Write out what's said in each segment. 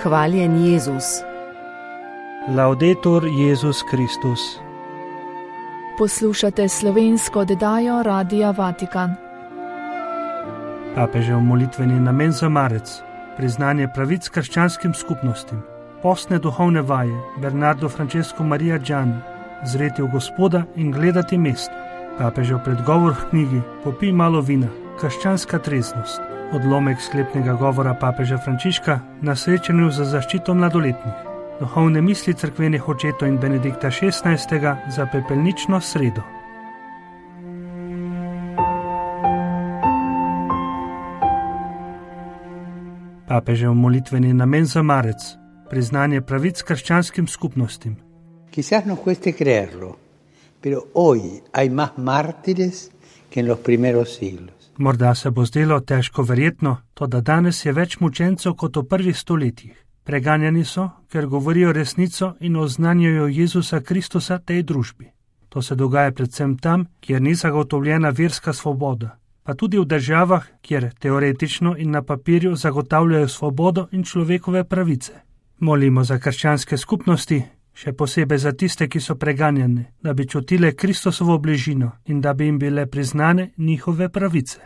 Hvaljen Jezus. Laudetur Jezus Kristus. Poslušate slovensko oddajo Radia Vatikan. Papežev molitveni namen za marec, priznanje pravic krščanskim skupnostim, postne duhovne vaje, Bernardo Francesco Maria Gianni, zreti v Gospoda in gledati mesto. Papežev predgovor v knjigi Popij malo vina, krščanska treznost, odlomek sklepnega govora papeža Frančiška na srečanju za zaščito mladoletnih, duhovne misli cerkvenih očetov in Benedikta XVI. Za pepelnično sredo. Papežev molitveni namen za marec, priznanje pravic krščanskim skupnostim. Quizás no cueste creerlo, pero hoy hay más mártires que en los primeros siglos. Morda se bo zdelo težko verjetno, toda danes je več mučencev kot v prvih stoletjih. Preganjani so, ker govorijo resnico in oznanjajo Jezusa Kristusa tej družbi. To se dogaja predvsem tam, kjer ni zagotovljena verska svoboda, pa tudi v državah, kjer teoretično in na papirju zagotavljajo svobodo in človekove pravice. Molimo za krščanske skupnosti, še posebej za tiste, ki so preganjane, da bi čutile Kristusovo bližino in da bi jim bile priznane njihove pravice.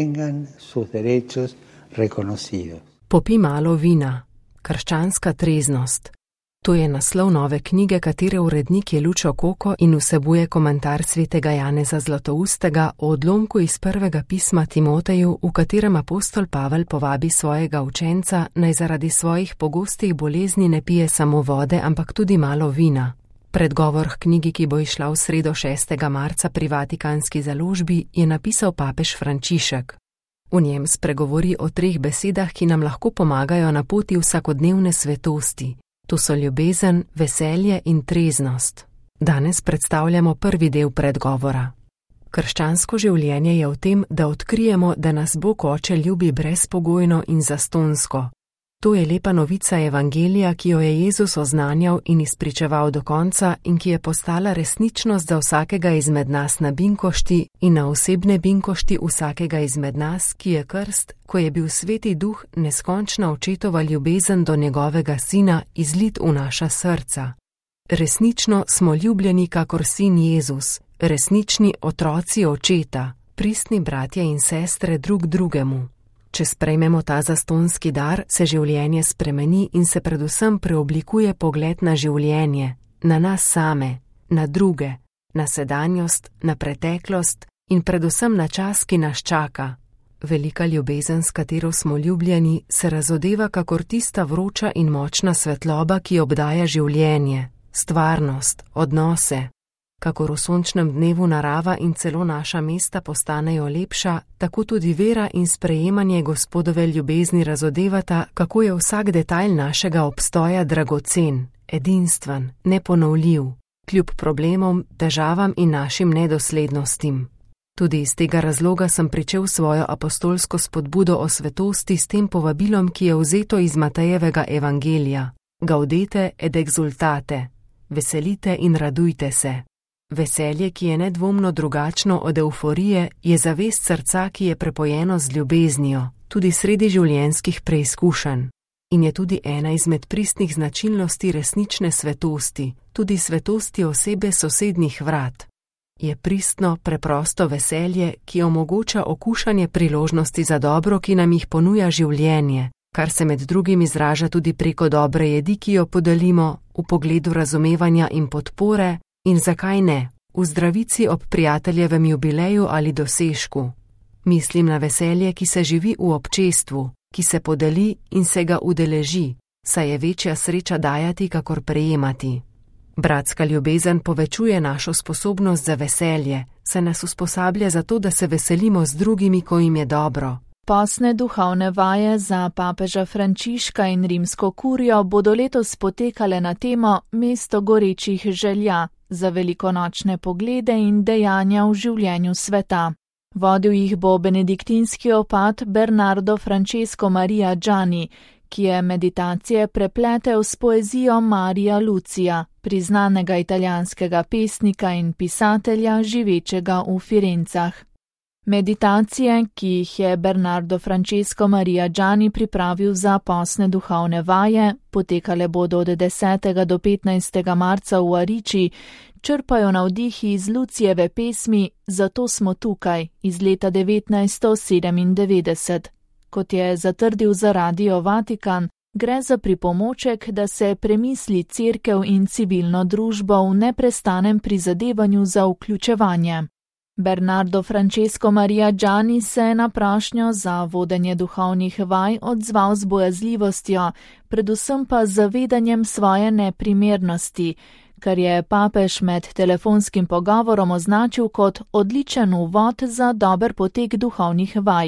Popij malo vina, krščanska treznost. To je naslov nove knjige, katere urednik je Lučo Koko in vsebuje komentar svetega Janeza Zlatoustega o odlomku iz prvega pisma Timoteju, v katerem apostol Pavel povabi svojega učenca, naj zaradi svojih pogostih bolezni ne pije samo vode, ampak tudi malo vina. Predgovor k knjigi, ki bo izšla v sredo 6. marca pri Vatikanski založbi, je napisal papež Frančišek. V njem spregovori o 3 besedah, ki nam lahko pomagajo na poti vsakodnevne svetosti. To so ljubezen, veselje in treznost. Danes predstavljamo prvi del predgovora. Krščansko življenje je v tem, da odkrijemo, da nas Bog Oče ljubi brezpogojno in zastonjsko. To je lepa novica Evangelija, ki jo je Jezus oznanjal in izpričeval do konca in ki je postala resničnost za vsakega izmed nas na binkošti in na osebne binkošti vsakega izmed nas, ki je krst, ko je bil Sveti Duh neskončna očetova ljubezen do njegovega sina izlit v naša srca. Resnično smo ljubljeni kakor sin Jezus, resnični otroci očeta, pristni bratje in sestre drug drugemu. Če sprejmemo ta zastonjski dar, se življenje spremeni in se predvsem preoblikuje pogled na življenje, na nas same, na druge, na sedanjost, na preteklost in predvsem na čas, ki nas čaka. Velika ljubezen, s katero smo ljubljeni, se razodeva kakor tista vroča in močna svetloba, ki obdaja življenje, stvarnost, odnose. Kakor v sončnem dnevu narava in celo naša mesta postanejo lepša, tako tudi vera in sprejemanje Gospodove ljubezni razodevata, kako je vsak detajl našega obstoja dragocen, edinstven, neponovljiv, kljub problemom, težavam in našim nedoslednostim. Tudi iz tega razloga sem pričel svojo apostolsko spodbudo o svetosti s tem povabilom, ki je vzeto iz Matejevega evangelija. Gaudete et exultate, veselite in radujte se. Veselje, ki je nedvomno drugačno od evforije, je zavest srca, ki je prepojeno z ljubeznijo, tudi sredi življenjskih preizkušenj. In je tudi ena izmed pristnih značilnosti resnične svetosti, tudi svetosti osebe sosednjih vrat. Je pristno, preprosto veselje, ki omogoča okušanje priložnosti za dobro, ki nam jih ponuja življenje, kar se med drugim izraža tudi preko dobre jedi, ki jo podelimo, v pogledu razumevanja in podpore, in zakaj ne, v zdravici ob prijateljevem jubileju ali dosežku. Mislim na veselje, ki se živi v občestvu, ki se podeli in se ga udeleži, saj je večja sreča dajati, kakor prejemati. Bratska ljubezen povečuje našo sposobnost za veselje, saj nas usposablja za to, da se veselimo z drugimi, ko jim je dobro. Postne duhovne vaje za papeža Frančiška in rimsko kurijo bodo letos potekale na temo Mesto gorečih želja, za velikonočne poglede in dejanja v življenju sveta. Vodil jih bo benediktinski opat Bernardo Francesco Maria Gianni, ki je meditacije prepletel s poezijo Maria Lucia, priznanega italijanskega pesnika in pisatelja, živečega v Firencah. Meditacije, ki jih je Bernardo Francesco Maria Gianni pripravil za postne duhovne vaje, potekale bodo od 10. do 15. marca v Ariči, črpajo navdih iz Lucijeve pesmi Zato smo tukaj iz leta 1997. Kot je zatrdil za Radio Vatikan, gre za pripomoček, da se premisli cerkev in civilno družbo v neprestanem prizadevanju za vključevanje. Bernardo Francesco Maria Gianni se je na prošnjo za vodenje duhovnih vaj odzval z bojazljivostjo, predvsem pa z zavedanjem svoje neprimernosti, kar je papež med telefonskim pogovorom označil kot odličen uvod za dober potek duhovnih vaj.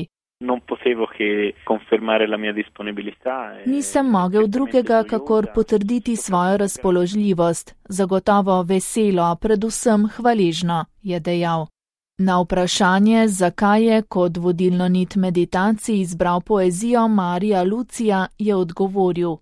Nisem mogel drugega, kakor potrditi svojo razpoložljivost, zagotovo veselo, predvsem hvaležno, je dejal. Na vprašanje, zakaj je kot vodilno nit meditacij izbral poezijo Maria Lucia, je odgovoril.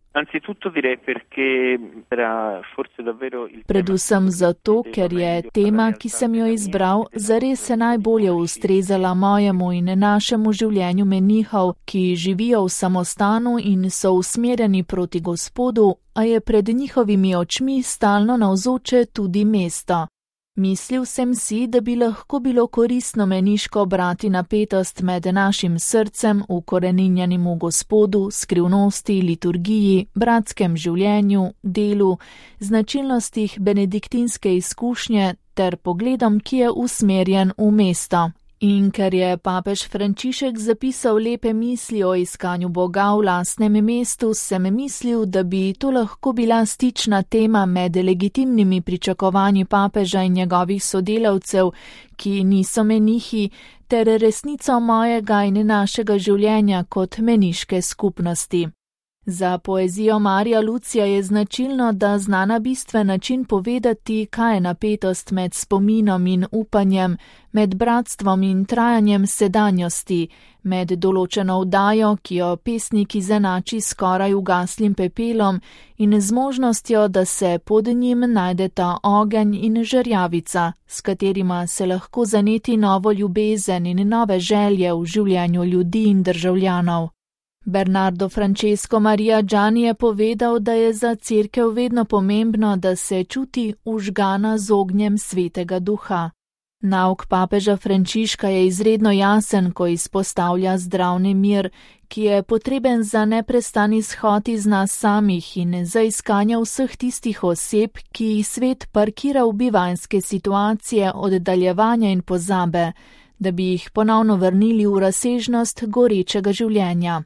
Predvsem zato, ker je tema, ki sem jo izbral, zares se najbolje ustrezala mojemu in našemu življenju menihov, ki živijo v samostanu in so usmerjeni proti Gospodu, a je pred njihovimi očmi stalno navzoče tudi mesto. Mislil sem si, da bi lahko bilo koristno meniško brati napetost med našim srcem, ukoreninjenim v Gospodu, skrivnosti, liturgiji, bratskem življenju, delu, značilnostih benediktinske izkušnje ter pogledom, ki je usmerjen v mesto. In ker je papež Frančišek zapisal lepe misli o iskanju Boga v lastnem mestu, sem mislil, da bi to lahko bila stična tema med legitimnimi pričakovanji papeža in njegovih sodelavcev, ki niso menihi, ter resnico mojega in našega življenja kot meniške skupnosti. Za poezijo Maria Lucia je značilno, da zna na bistven način povedati, kaj je napetost med spominom in upanjem, med bratstvom in trajanjem sedanjosti, med določeno vdajo, ki jo pesnik izenači skoraj ugaslim pepelom, in zmožnostjo, da se pod njim najdeta ogenj in žerjavica, s katerima se lahko zaneti novo ljubezen in nove želje v življenju ljudi in državljanov. Bernardo Francesco Maria Gianni je povedal, da je za cerkev vedno pomembno, da se čuti užgana z ognjem Svetega Duha. Nauk papeža Frančiška je izredno jasen, ko izpostavlja zdravni mir, ki je potreben za neprestani shod iz nas samih in za iskanje vseh tistih oseb, ki jih svet parkira v bivanjske situacije oddaljevanja in pozabe, da bi jih ponovno vrnili v razsežnost gorečega življenja.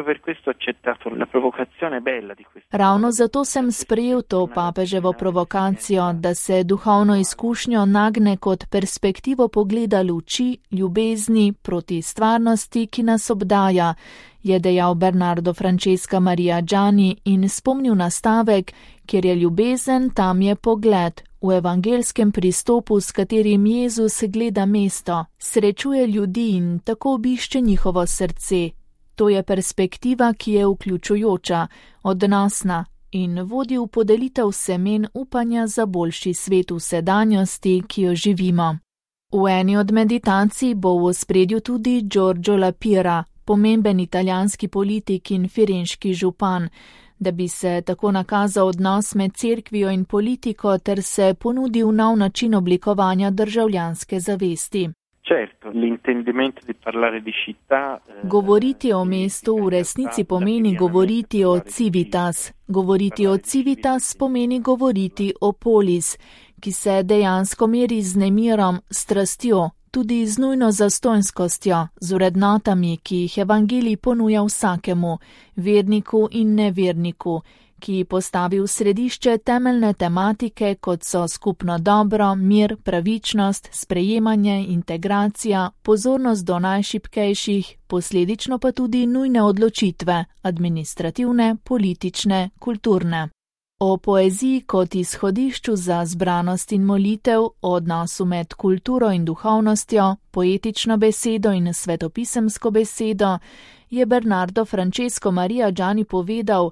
Ravno zato sem sprejel to papeževo provokacijo, da se duhovno izkušnjo nagne kot perspektivo pogleda luči, ljubezni proti stvarnosti, ki nas obdaja, je dejal Bernardo Francesco Maria Gianni in spomnil na stavek, kjer je ljubezen, tam je pogled, v evangelskem pristopu, s katerim Jezus gleda mesto, srečuje ljudi in tako obišče njihovo srce. To je perspektiva, ki je vključujoča, odnosna in vodi v podelitev semen upanja za boljši svet v sedanjosti, ki jo živimo. V eni od meditacij bo v ospredju tudi Giorgio La Pira, pomemben italijanski politik in firenški župan, da bi se tako nakazal odnos med cerkvijo in politiko ter se ponudil nov način oblikovanja državljanske zavesti. Govoriti o mestu v resnici pomeni govoriti o civitas. Govoriti o civitas pomeni govoriti o polis, ki se dejansko meri z nemirom, strastjo, tudi z nujno zastonjskostjo, z vrednotami, ki jih evangelij ponuja vsakemu, verniku in neverniku, ki postavi v središče temeljne tematike, kot so skupno dobro, mir, pravičnost, sprejemanje, integracija, pozornost do najšibkejših, posledično pa tudi nujne odločitve, administrativne, politične, kulturne. O poeziji kot izhodišču za zbranost in molitev, o odnosu med kulturo in duhovnostjo, poetično besedo in svetopisemsko besedo, je Bernardo Francesco Maria Gianni povedal: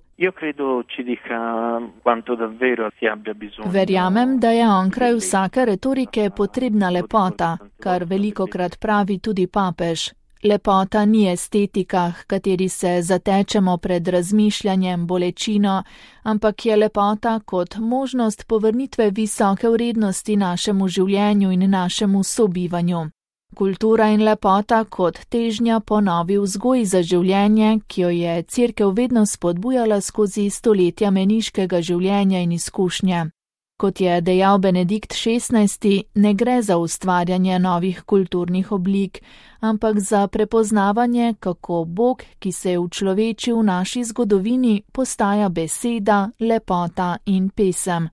Verjamem, da je onkraj vsake retorike potrebna lepota, kar velikokrat pravi tudi papež. Lepota ni estetika, h kateri se zatečemo pred razmišljanjem, bolečino, ampak je lepota kot možnost povrnitve visoke vrednosti našemu življenju in našemu sobivanju. Kultura in lepota kot težnja po novi vzgoji za življenje, ki jo je Cerkev vedno spodbujala skozi stoletja meniškega življenja in izkušnje. Kot je dejal Benedikt XVI, ne gre za ustvarjanje novih kulturnih oblik, ampak za prepoznavanje, kako Bog, ki se je učlovečil v naši zgodovini, postaja beseda, lepota in pesem.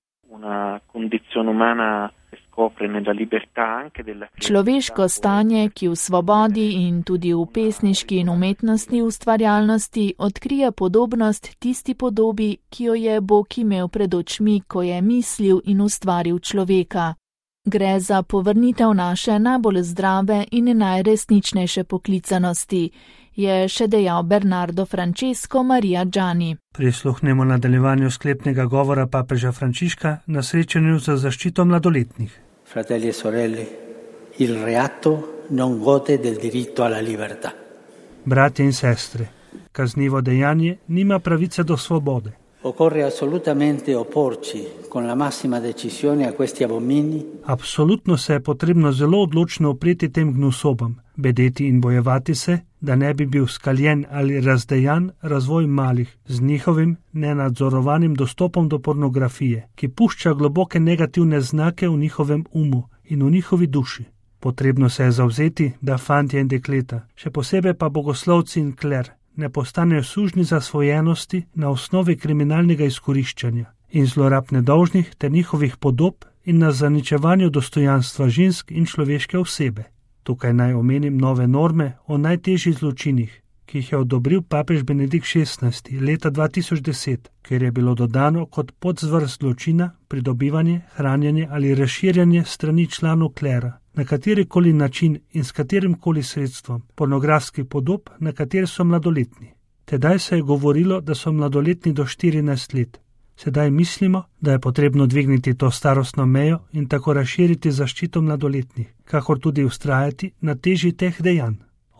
Človeško stanje, ki v svobodi in tudi v pesniški in umetnostni ustvarjalnosti odkrije podobnost tisti podobi, ki jo je Bog imel pred očmi, ko je mislil in ustvaril človeka. Gre za povrnitev naše najbolj zdrave in najresničnejše poklicanosti, je še dejal Bernardo Francesco Maria Gianni. Prisluhnemo nadaljevanju sklepnega govora papeža Frančiška na srečanju za zaščito mladoletnih. Fratelli e sorelle, il reato non gode del diritto alla libertà. Bratje in sestre, kaznivo dejanje nima pravice do svobode. Occorre assolutamente opporci con la massima decisione a questi abomini. Absolutno se je potrebno zelo odločno upreti tem gnusobam, bedeti in bojevati se, da ne bi bil skaljen ali razdejan razvoj malih z njihovim nenadzorovanim dostopom do pornografije, ki pušča globoke negativne znake v njihovem umu in v njihovi duši. Potrebno se je zavzeti, da fantje in dekleta, še posebej pa bogoslovci in kler, ne postanejo sužnji zasvojenosti na osnovi kriminalnega izkoriščanja in zlorab nedolžnih ter njihovih podob in na zaničevanju dostojanstva žensk in človeške osebe. Tukaj naj omenim nove norme o najtežjih zločinih, ki jih je odobril papež Benedikt XVI leta 2010, ker je bilo dodano kot podzvrst zločina pridobivanje, hranjenje ali razširjanje strani članov klera, na katerikoli način in s katerimkoli sredstvom, pornografskih podob, na kateri so mladoletni. Tedaj se je govorilo, da so mladoletni do 14 let. Sedaj mislimo, da je potrebno dvigniti to starostno mejo in tako razširiti zaščito mladoletnih, kakor tudi vztrajati na teži teh dejanj.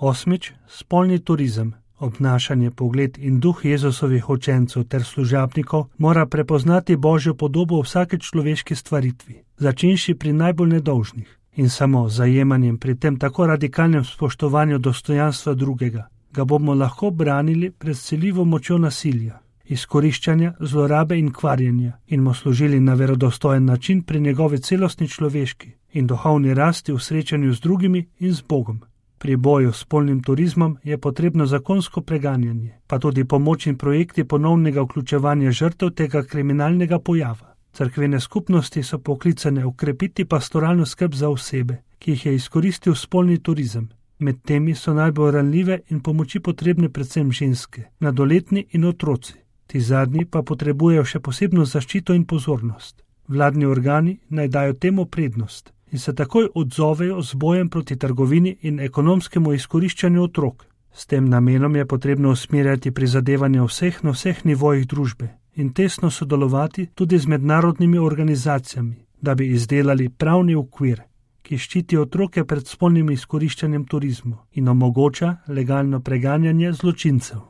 8. Spolni turizem. Obnašanje, pogled in duh Jezusovih učencev ter služabnikov mora prepoznati Božjo podobo v vsake človeški stvaritvi, začenši pri najbolj nedolžnih. In samo zajemanjem pri tem tako radikalnem spoštovanju dostojanstva drugega ga bomo lahko branili pred siljivo močjo nasilja, izkoriščanja, zlorabe in kvarjenja in mu služili na verodostojen način pri njegovi celostni človeški in duhovni rasti v srečanju z drugimi in z Bogom. Pri boju s spolnim turizmom je potrebno zakonsko preganjanje, pa tudi pomoč in projekti ponovnega vključevanja žrtev tega kriminalnega pojava. Cerkvene skupnosti so poklicane ukrepiti pastoralno skrb za osebe, ki jih je izkoristil spolni turizem. Med temi so najbolj ranljive in pomoči potrebne predvsem ženske, mladoletni in otroci. Ti zadnji pa potrebujejo še posebno zaščito in pozornost. Vladni organi naj dajo temu prednost in se takoj odzovejo z bojem proti trgovini in ekonomskemu izkoriščanju otrok. S tem namenom je potrebno usmerjati prizadevanja vseh na vseh nivojih družbe in tesno sodelovati tudi z mednarodnimi organizacijami, da bi izdelali pravni okvir, ki ščiti otroke pred spolnim izkoriščanjem turizmu in omogoča legalno preganjanje zločincev.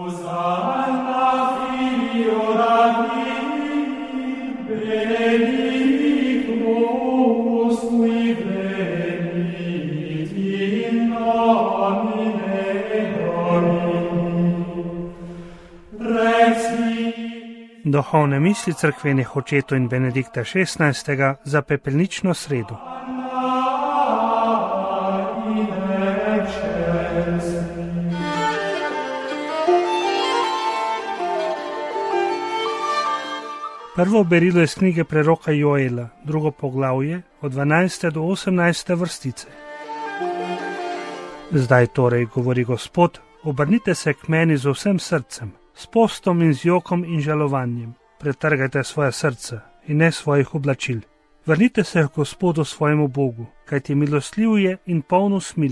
Duhovne misli cerkvenih očetov in Benedikta XVI za pepelnično sredo. Prvo berilo iz knjige preroka Joela, drugo poglavje, od 12. do 18. vrstice. Zdaj torej, govori Gospod, obrnite se k meni z vsem srcem, s postom in z jokom in žalovanjem. Pretrgajte svoje srce in ne svojih oblačil. Vrnite se k Gospodu svojemu Bogu, kajti milostljiv je in poln usmiljenja.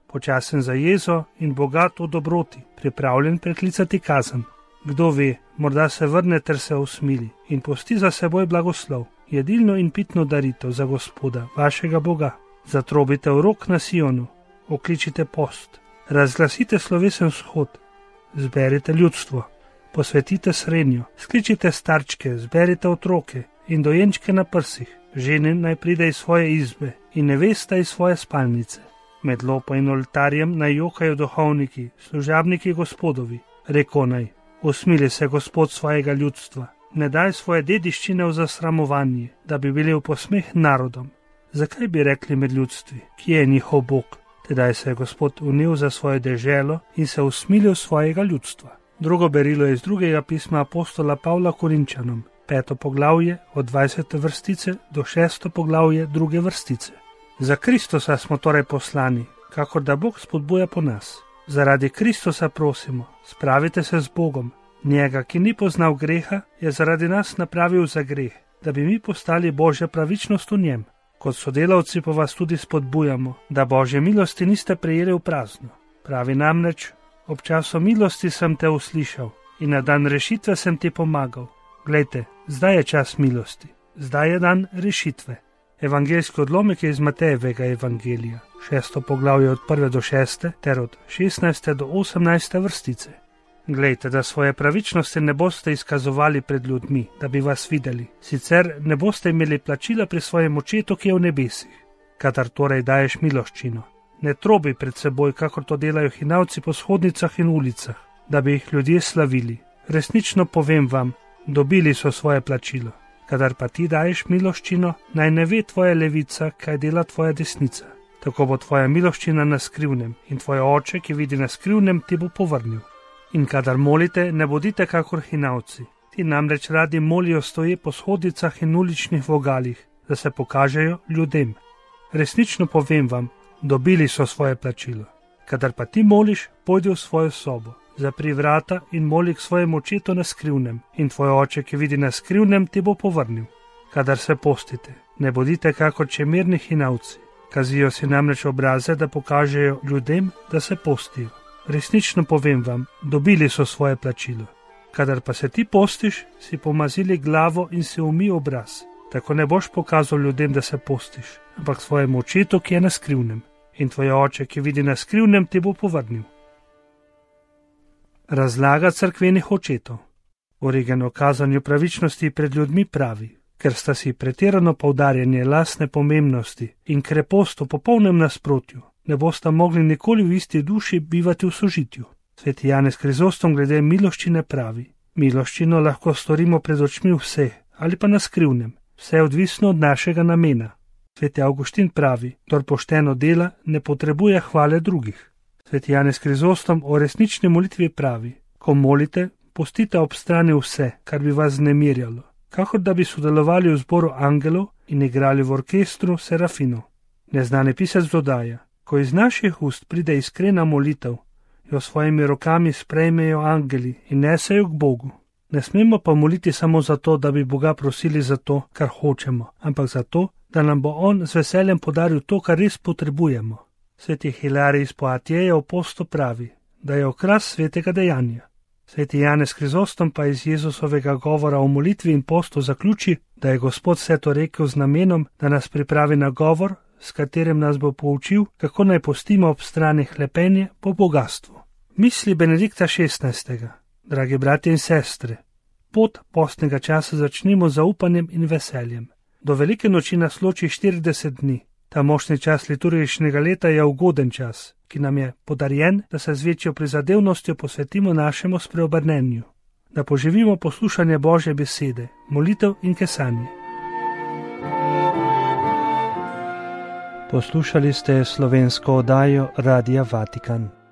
počasen za jezo in bogat v dobroti, pripravljen preklicati kazen. Kdo ve, morda se vrne ter se usmili in pusti za seboj blagoslov, jedilno in pitno daritev za Gospoda, vašega Boga. Zatrobite v rok na Sionu, okličite post, razglasite slovesen shod, zberite ljudstvo, posvetite srenjo, skličite starčke, zberite otroke in dojenčke na prsih, žene naj pride iz svoje izbe in nevesta iz svoje spalnice. Med lopo in oltarjem naj jokajo duhovniki, služabniki Gospodovi, reko naj, usmili se Gospod svojega ljudstva, ne daj svoje dediščine v zasramovanje, da bi bili v posmeh narodom. Zakaj bi rekli med ljudstvi, kje je njihov Bog? Tedaj se je Gospod unil za svojo deželo in se usmilil svojega ljudstva. Drugo berilo je iz drugega pisma apostola Pavla Korinčanom, 5. poglavje od 20. vrstice do 6. poglavje 2. vrstice. Za Kristusa smo torej poslani, kakor da Bog spodbuja po nas. Zaradi Kristusa prosimo, spravite se z Bogom. Njega, ki ni poznal greha, je zaradi nas napravil za greh, da bi mi postali Božja pravičnost v njem. Kot sodelavci pa vas tudi spodbujamo, da Božje milosti niste prejeli v prazno. Pravi namreč, ob času milosti sem te uslišal in na dan rešitve sem ti pomagal. Glejte, zdaj je čas milosti, zdaj je dan rešitve. Evangeljski odlomek je iz Matejevega evangelija, 6. poglavje od 1. do 6. ter od 16. do 18. vrstice. Glejte, da svoje pravičnosti ne boste izkazovali pred ljudmi, da bi vas videli, sicer ne boste imeli plačila pri svojem očetu, ki je v nebesih. Kadar torej daješ miloščino, ne trobi pred seboj, kakor to delajo hinavci po shodnicah in ulicah, da bi jih ljudje slavili. Resnično povem vam, dobili so svoje plačilo. Kadar pa ti daješ miloščino, naj ne ve tvoja levica, kaj dela tvoja desnica. Tako bo tvoja miloščina na skrivnem in tvoj oče, ki vidi na skrivnem, ti bo povrnil. In kadar molite, ne bodite kakor hinavci. Ti namreč radi molijo stoje po shodnicah in uličnih vogalih, da se pokažejo ljudem. Resnično povem vam, dobili so svoje plačilo. Kadar pa ti moliš, pojdi v svojo sobo, zapri vrata in moli k svojemu očetu na skrivnem, in tvoj oče, ki vidi na skrivnem, ti bo povrnil. Kadar se postite, ne bodite kakor čemerni hinavci. Kazijo si namreč obraze, da pokažejo ljudem, da se postijo. Resnično povem vam, dobili so svoje plačilo. Kadar pa se ti postiš, si pomazili glavo in si umij obraz. Tako ne boš pokazal ljudem, da se postiš, ampak svojemu očetu, ki je na skrivnem. In tvoj oče, ki vidi na skrivnem, ti bo povrnil. Razlaga cerkvenih očetov. Origen o kazanju pravičnosti pred ljudmi pravi, ker sta si pretirano poudarjanje lastne pomembnosti in krepost v popolnem nasprotju, ne bosta mogli nikoli v isti duši bivati v sožitju. Sveti Janez Krizostom glede miloščine pravi, miloščino lahko storimo pred očmi vse ali pa na skrivnem, vse odvisno od našega namena. Sveti Avguštin pravi, kdor pošteno dela, ne potrebuje hvale drugih. Sveti Janez Krizostom o resnični molitvi pravi, ko molite, pustite ob strani vse, kar bi vas znemirjalo, kakor da bi sodelovali v zboru angelov in igrali v orkestru serafinov. Neznani pisec dodaja, ko iz naših ust pride iskrena molitev, jo svojimi rokami sprejmejo angeli in nesejo k Bogu. Ne smemo pa moliti samo zato, da bi Boga prosili za to, kar hočemo, ampak zato, da nam bo On z veseljem podaril to, kar res potrebujemo. Sveti Hilarij iz Poatjeja v postu pravi, da je okras svetega dejanja. Sveti Janez Krizostom pa iz Jezusovega govora o molitvi in postu zaključi, da je Gospod vse to rekel z namenom, da nas pripravi na govor, s katerim nas bo poučil, kako naj postimo ob strani hlepenje po bogastvu. Misli Benedikta XVI. Dragi bratje in sestre, pot postnega časa začnimo z zaupanjem in veseljem. Do velike noči nas loči 40 dni. Ta močni čas liturgičnega leta je ugoden čas, ki nam je podarjen, da se z večjo prizadevnostjo posvetimo našemu spreobrnenju, da poživimo poslušanje Božje besede, molitev in kesanje. Poslušali ste slovensko oddajo Radia Vatikan.